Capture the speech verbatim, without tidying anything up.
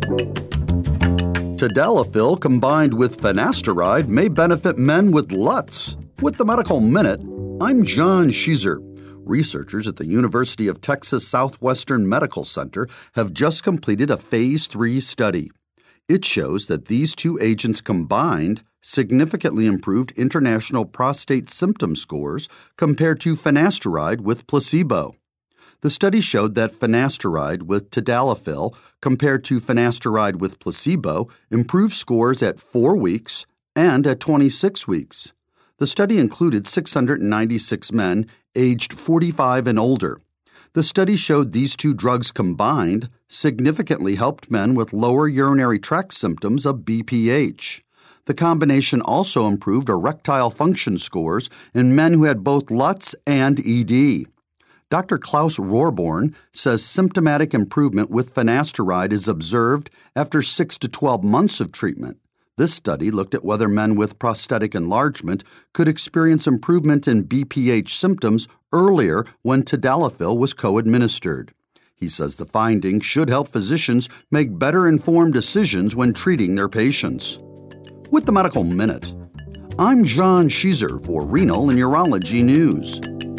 Tadalafil combined with finasteride may benefit men with L U T S. With the Medical Minute, I'm John Schiesser. Researchers at the University of Texas Southwestern Medical Center have just completed a phase three study. It shows that these two agents combined significantly improved international prostate symptom scores compared to finasteride with placebo. The study showed that finasteride with tadalafil compared to finasteride with placebo improved scores at four weeks and at twenty-six weeks. The study included six hundred ninety-six men aged forty-five and older. The study showed these two drugs combined significantly helped men with lower urinary tract symptoms of B P H. The combination also improved erectile function scores in men who had both L U T S and E D. Doctor Klaus Rohrborn says symptomatic improvement with finasteride is observed after six to twelve months of treatment. This study looked at whether men with prostatic enlargement could experience improvement in B P H symptoms earlier when tadalafil was co-administered. He says the findings should help physicians make better informed decisions when treating their patients. With the Medical Minute, I'm John Schiesser for Renal and Urology News.